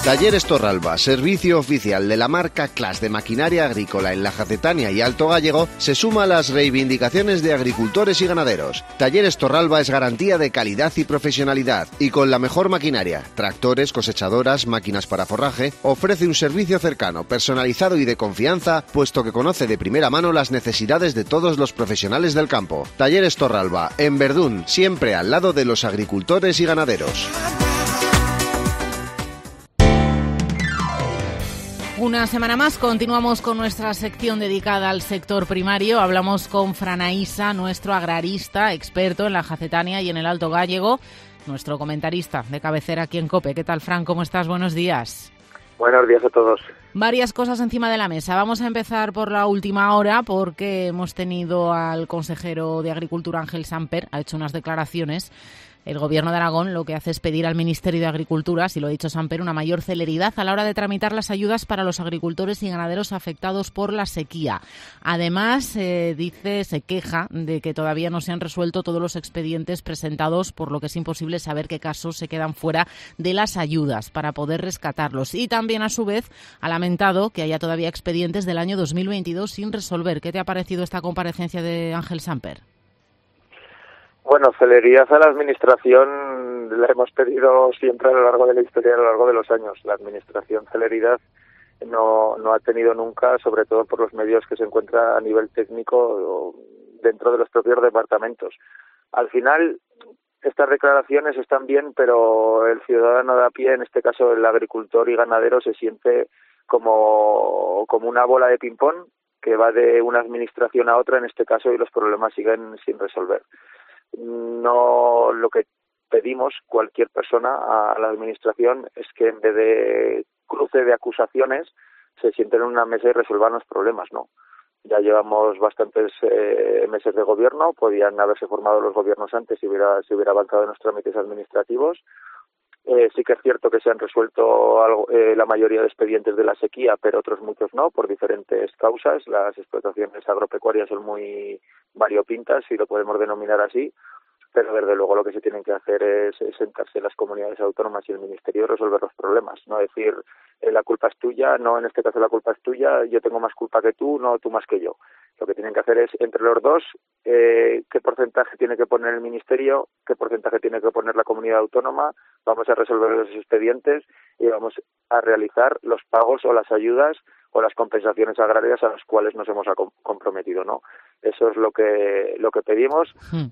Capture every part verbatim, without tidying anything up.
Talleres Torralba, servicio oficial de la marca Clas de maquinaria agrícola en la Jacetania y Alto Gállego, se suma a las reivindicaciones de agricultores y ganaderos. Talleres Torralba es garantía de calidad y profesionalidad, y con la mejor maquinaria, tractores, cosechadoras, máquinas para forraje, ofrece un servicio cercano, personalizado y de confianza, puesto que conoce de primera mano las necesidades de todos los profesionales del campo. Talleres Torralba, en Verdún, siempre al lado de los agricultores y ganaderos. Una semana más continuamos con nuestra sección dedicada al sector primario. Hablamos con Fran Aisa, nuestro agrarista, experto en la Jacetania y en el Alto Gállego, nuestro comentarista de cabecera aquí en COPE. ¿Qué tal, Fran? ¿Cómo estás? Buenos días. Buenos días a todos. Varias cosas encima de la mesa. Vamos a empezar por la última hora porque hemos tenido al consejero de Agricultura, Ángel Samper, ha hecho unas declaraciones. El Gobierno de Aragón lo que hace es pedir al Ministerio de Agricultura, si lo ha dicho Samper, una mayor celeridad a la hora de tramitar las ayudas para los agricultores y ganaderos afectados por la sequía. Además, eh, dice, se queja de que todavía no se han resuelto todos los expedientes presentados, por lo que es imposible saber qué casos se quedan fuera de las ayudas para poder rescatarlos. Y también, a su vez, ha lamentado que haya todavía expedientes del año dos mil veintidós sin resolver. ¿Qué te ha parecido esta comparecencia de Ángel Samper? Bueno, celeridad a la Administración la hemos pedido siempre a lo largo de la historia, a lo largo de los años. La Administración celeridad no, no ha tenido nunca, sobre todo por los medios que se encuentra a nivel técnico dentro de los propios departamentos. Al final, estas declaraciones están bien, pero el ciudadano de a pie, en este caso el agricultor y ganadero, se siente como, como una bola de ping-pong que va de una administración a otra, en este caso, y los problemas siguen sin resolver. No, lo que pedimos cualquier persona a la administración es que en vez de cruce de acusaciones se sienten en una mesa y resuelvan los problemas, ¿no? Ya llevamos bastantes eh, meses de gobierno, podían haberse formado los gobiernos antes si hubiera, si hubiera avanzado en los trámites administrativos. Eh, sí que es cierto que se han resuelto algo, eh, la mayoría de expedientes de la sequía, pero otros muchos no, por diferentes causas. Las explotaciones agropecuarias son muy variopintas, si lo podemos denominar así, pero desde luego lo que se tienen que hacer es, es sentarse las comunidades autónomas y el Ministerio y resolver los problemas, no decir eh, la culpa es tuya, no, en este caso la culpa es tuya, yo tengo más culpa que tú, no tú más que yo. Lo que tienen que hacer es, entre los dos, eh, qué porcentaje tiene que poner el Ministerio, qué porcentaje tiene que poner la comunidad autónoma, vamos a resolver los expedientes y vamos a realizar los pagos o las ayudas o las compensaciones agrarias a las cuales nos hemos comprometido, ¿no? Eso es lo que lo que pedimos,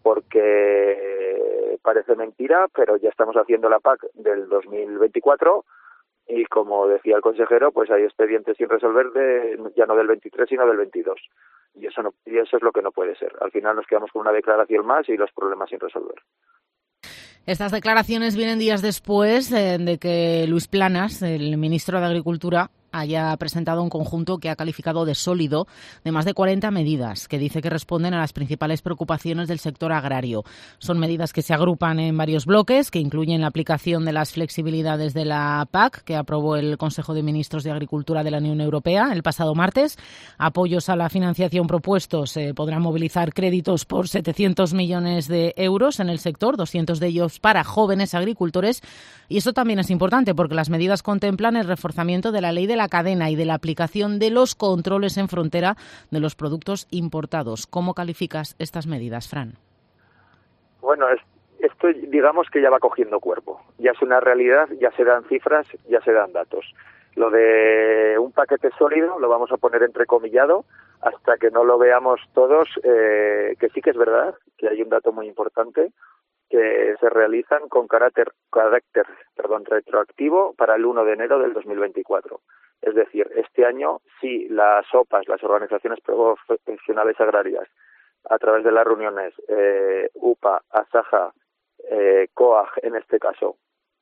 porque parece mentira, pero ya estamos haciendo la P A C del dos mil veinticuatro y, como decía el consejero, pues hay expedientes sin resolver de, ya no del veintitrés, sino del veintidós. Y eso no, y eso es lo que no puede ser. Al final nos quedamos con una declaración más y los problemas sin resolver. Estas declaraciones vienen días después eh, de que Luis Planas, el ministro de Agricultura, haya presentado un conjunto que ha calificado de sólido de más de cuarenta medidas que dice que responden a las principales preocupaciones del sector agrario. Son medidas que se agrupan en varios bloques, que incluyen la aplicación de las flexibilidades de la P A C, que aprobó el Consejo de Ministros de Agricultura de la Unión Europea el pasado martes. Apoyos a la financiación propuestos, se podrán movilizar créditos por setecientos millones de euros en el sector, doscientos de ellos para jóvenes agricultores. Y esto también es importante porque las medidas contemplan el reforzamiento de la ley de la cadena y de la aplicación de los controles en frontera de los productos importados. ¿Cómo calificas estas medidas, Fran? Bueno, es, esto digamos que ya va cogiendo cuerpo. Ya es una realidad, ya se dan cifras, ya se dan datos. Lo de un paquete sólido lo vamos a poner entrecomillado hasta que no lo veamos todos, eh, que sí que es verdad, que hay un dato muy importante, que se realizan con carácter, carácter perdón, retroactivo para el uno de enero del dos mil veinticuatro. Es decir, este año sí las O P As, las organizaciones profesionales agrarias, a través de las reuniones eh, U P A, ASAJA, eh, COAG en este caso,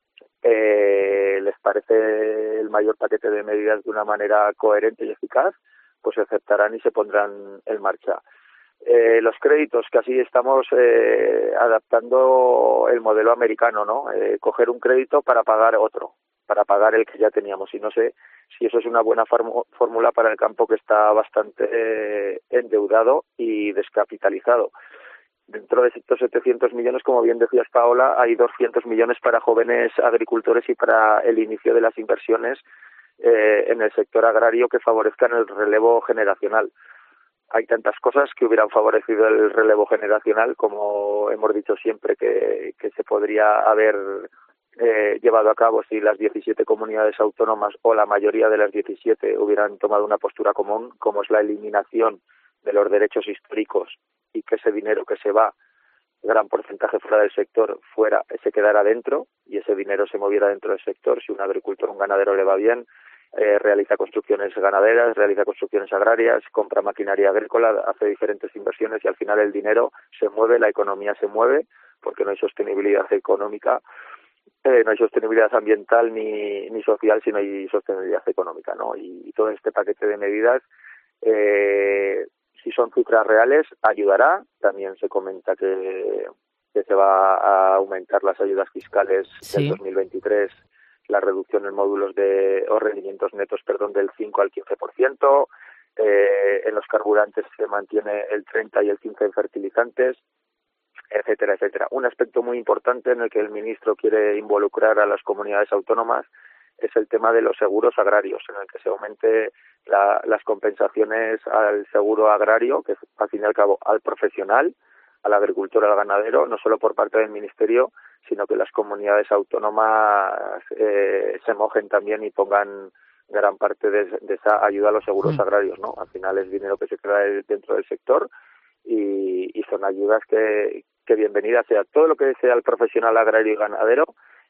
eh, les parece el mayor paquete de medidas de una manera coherente y eficaz, pues se aceptarán y se pondrán en marcha. Eh, los créditos, que así estamos eh, adaptando el modelo americano, ¿no? Eh, coger un crédito para pagar otro, para pagar el que ya teníamos. Y no sé si eso es una buena fórmula para el campo que está bastante eh, endeudado y descapitalizado. dentro de estos setecientos millones, como bien decías, Paola, hay doscientos millones para jóvenes agricultores y para el inicio de las inversiones eh, en el sector agrario que favorezcan el relevo generacional. Hay tantas cosas que hubieran favorecido el relevo generacional, como hemos dicho siempre, que, que se podría haber eh, llevado a cabo si las diecisiete comunidades autónomas o la mayoría de las diecisiete hubieran tomado una postura común, como es la eliminación de los derechos históricos y que ese dinero que se va, gran porcentaje fuera del sector, fuera, se quedara dentro y ese dinero se moviera dentro del sector. Si un agricultor o un ganadero le va bien, Eh, realiza construcciones ganaderas, realiza construcciones agrarias, compra maquinaria agrícola, hace diferentes inversiones y al final el dinero se mueve, la economía se mueve, porque no hay sostenibilidad económica, eh, no hay sostenibilidad ambiental ni, ni social, sino hay sostenibilidad económica, ¿no? Y, y todo este paquete de medidas, eh, si son cifras reales, ayudará. También se comenta que, que se va a aumentar las ayudas fiscales sí. del dos mil veintitrés, la reducción en módulos de o rendimientos netos, perdón, del cinco al quince por ciento, eh, en los carburantes se mantiene el treinta y el quince en fertilizantes, etcétera, etcétera. Un aspecto muy importante en el que el ministro quiere involucrar a las comunidades autónomas es el tema de los seguros agrarios, en el que se aumente la, las compensaciones al seguro agrario, que es al fin y al cabo al profesional, al agricultor, al ganadero, no solo por parte del ministerio, sino que las comunidades autónomas eh, se mojen también y pongan gran parte de, de esa ayuda a los seguros mm. agrarios, ¿no? Al final es dinero que se queda dentro del sector y, y son ayudas que, que bienvenidas sea. Todo lo que sea el profesional agrario y ganadero,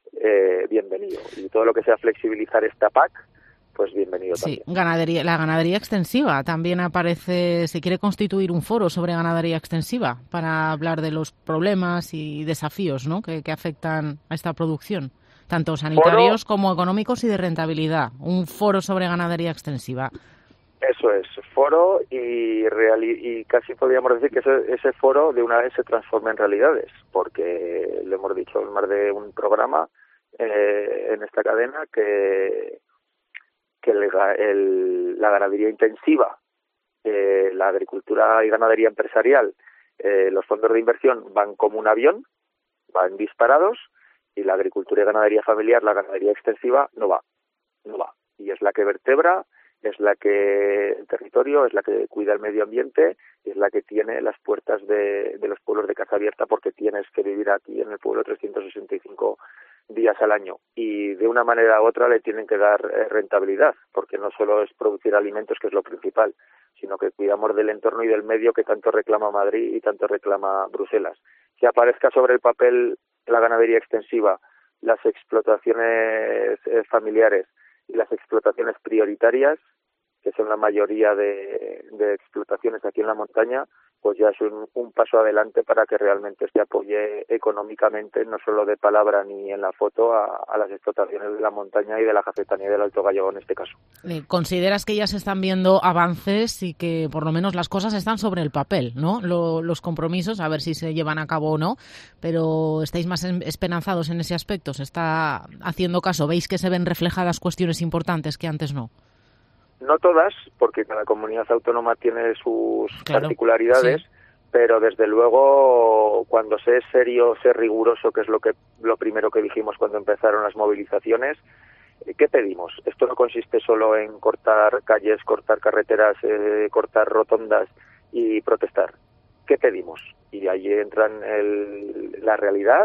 eh, bienvenido. Y todo lo que sea flexibilizar esta P A C, pues bienvenido sí, también. Ganadería, la ganadería extensiva también aparece, se quiere constituir un foro sobre ganadería extensiva para hablar de los problemas y desafíos, ¿no?, que, que afectan a esta producción, tanto sanitarios foro, como económicos y de rentabilidad. Un foro sobre ganadería extensiva. Eso es, foro y, reali y casi podríamos decir que ese, ese foro de una vez se transforma en realidades, porque lo hemos dicho en más de un programa eh, en esta cadena que que el, el, la ganadería intensiva, eh, la agricultura y ganadería empresarial, eh, los fondos de inversión van como un avión, van disparados, y la agricultura y ganadería familiar, la ganadería extensiva, no va, no va. Y es la que vertebra, es la que el territorio, es la que cuida el medio ambiente, es la que tiene las puertas de, de los pueblos de casa abierta, porque tienes que vivir aquí en el pueblo trescientos sesenta y cinco días al año, y de una manera u otra le tienen que dar eh, rentabilidad, porque no solo es producir alimentos, que es lo principal, sino que cuidamos del entorno y del medio que tanto reclama Madrid y tanto reclama Bruselas. Que aparezca sobre el papel la ganadería extensiva, las explotaciones eh, familiares y las explotaciones prioritarias, que son la mayoría de, de explotaciones aquí en la montaña, pues ya es un, un paso adelante para que realmente se apoye económicamente, no solo de palabra ni en la foto, a, a las explotaciones de la montaña y de la Jacetanía y del Alto Gallego en este caso. ¿Consideras que ya se están viendo avances y que por lo menos las cosas están sobre el papel, ¿no? Lo, los compromisos, a ver si se llevan a cabo o no, pero estáis más esperanzados en ese aspecto? ¿Se está haciendo caso? ¿Veis que se ven reflejadas cuestiones importantes que antes no? No todas, porque cada comunidad autónoma tiene sus claro, particularidades, sí. Pero desde luego cuando se es serio, se es riguroso, que es lo que lo primero que dijimos cuando empezaron las movilizaciones, ¿qué pedimos? Esto no consiste solo en cortar calles, cortar carreteras, eh, cortar rotondas y protestar. ¿Qué pedimos? Y ahí entran el, la realidad,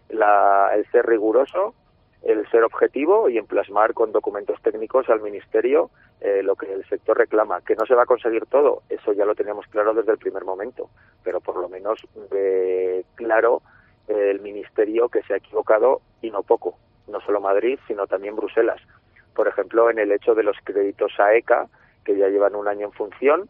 la, el ser riguroso, el ser objetivo y en plasmar con documentos técnicos al Ministerio eh, lo que el sector reclama. Que no se va a conseguir todo, eso ya lo teníamos claro desde el primer momento, pero por lo menos eh, claro eh, el Ministerio que se ha equivocado y no poco, no solo Madrid, sino también Bruselas. Por ejemplo, en el hecho de los créditos AECA, que ya llevan un año en función,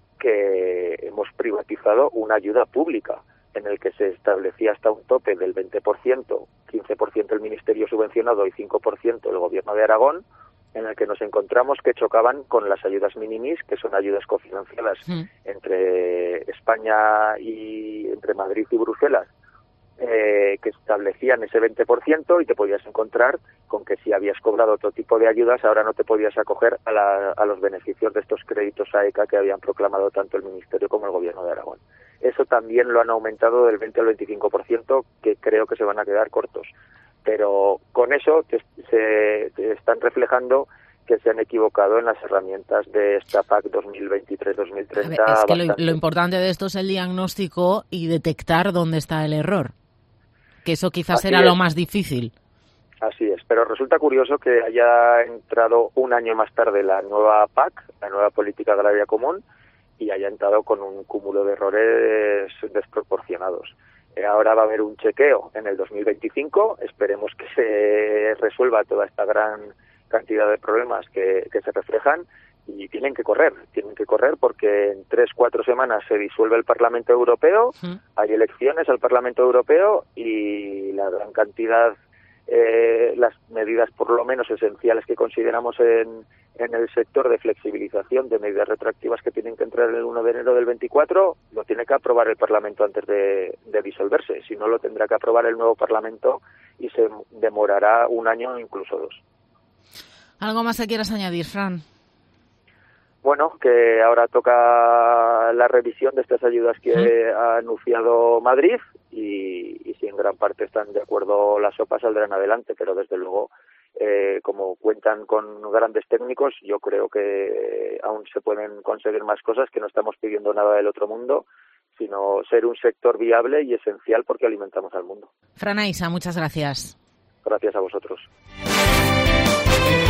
que hemos privatizado una ayuda pública, en el que se establecía hasta un tope del veinte por ciento, quince por ciento el Ministerio subvencionado y cinco por ciento el Gobierno de Aragón, en el que nos encontramos que chocaban con las ayudas minimis, que son ayudas cofinanciadas mm. entre España y entre Madrid y Bruselas, eh, que establecían ese veinte por ciento y te podías encontrar con que si habías cobrado otro tipo de ayudas, ahora no te podías acoger a, la, a los beneficios de estos créditos A E C A que habían proclamado tanto el Ministerio como el Gobierno de Aragón. Eso también lo han aumentado del veinte al veinticinco por ciento, que creo que se van a quedar cortos. Pero con eso te, se te están reflejando que se han equivocado en las herramientas de esta P A C dos mil veintitrés dos mil treinta. Es que lo, lo importante de esto es el diagnóstico y detectar dónde está el error, que eso quizás Así será es. lo más difícil. Así es, pero resulta curioso que haya entrado un año más tarde la nueva P A C, la nueva Política Agraria Común, y haya entrado con un cúmulo de errores desproporcionados. Ahora va a haber un chequeo en el dos mil veinticinco, esperemos que se resuelva toda esta gran cantidad de problemas que, que se reflejan, y tienen que correr, tienen que correr porque en tres, cuatro semanas se disuelve el Parlamento Europeo, ¿Mm? hay elecciones al Parlamento Europeo y la gran cantidad, eh, las medidas por lo menos esenciales que consideramos en, en el sector de flexibilización de medidas retroactivas que tienen que entrar el uno de enero del veinticuatro, lo tiene que aprobar el Parlamento antes de, de disolverse, si no lo tendrá que aprobar el nuevo Parlamento y se demorará un año o incluso dos. ¿Algo más que quieras añadir, Fran? Bueno, que ahora toca la revisión de estas ayudas que ¿Mm? ha anunciado Madrid y, y si en gran parte están de acuerdo las O P A saldrán adelante, pero desde luego, eh, como cuentan con grandes técnicos, yo creo que aún se pueden conseguir más cosas, que no estamos pidiendo nada del otro mundo, sino ser un sector viable y esencial porque alimentamos al mundo. Fran Aisa, muchas gracias. Gracias a vosotros.